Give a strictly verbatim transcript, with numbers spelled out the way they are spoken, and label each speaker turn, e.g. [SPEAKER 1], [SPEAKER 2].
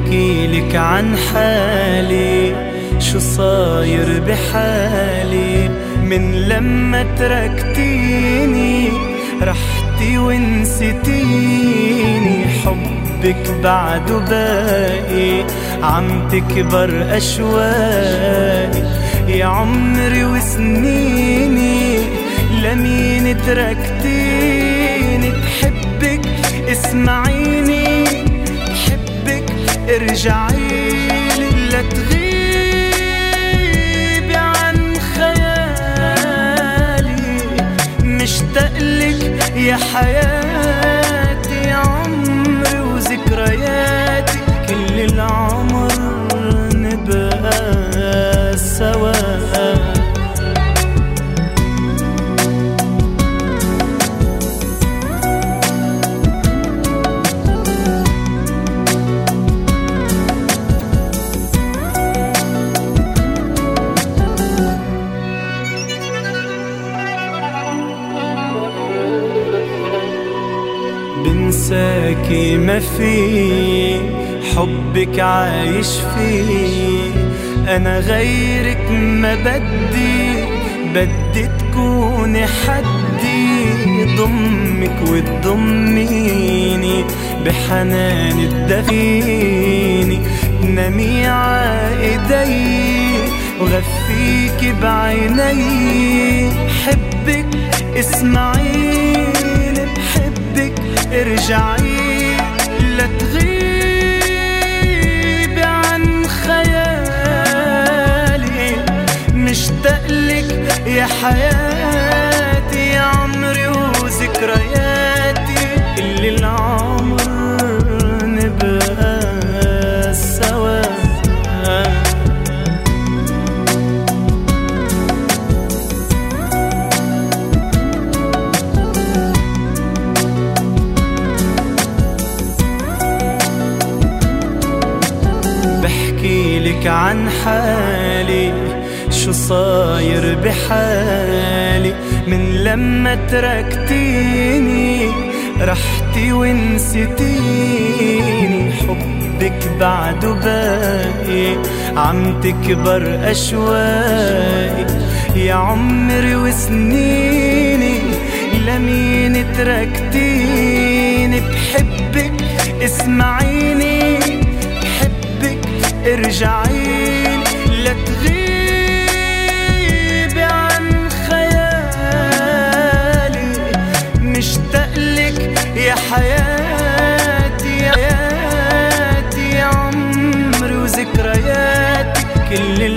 [SPEAKER 1] بحكيلك عن حالي شو صاير بحالي من لما تركتيني، رحتي ونسيتيني. حبك بعده باقي عم تكبر أشواقي يا عمري وسنيني. لمين تركتيني؟ بحبك اسمعيني، بحبك ارجعيلي لا تغيبي عن خيالي. مشتاقلك يا حياتي يا عمري وذكرياتي، كل العمر نبقى سوا. بنساكي ما في، حبك عايش فيه. أنا غيرك ما بدي، بدي تكوني حدي. ضمك وتضميني بحنان تدفيني، نامي عايدي وغفيكي بعيني. حبك اسمعيني، بحبك ارجعي لا تغيبي عن خيالي. مشتاقلك يا حياتي يا عمري وذكرياتي، كل العمر نبقى سوا. بحكيلك عن حالي شو صاير بحالي من لما تركتيني، رحتي ونسيتيني. حبك بعده باقي عم تكبر أشواقي يا عمري وسنيني. لمين تركتيني؟ بحبك اسمعيني، ارجعيلي لا تغيبي عن خيالي. مشتاقلك يا حياتي يا حياتي يا عمري وذكرياتي، كل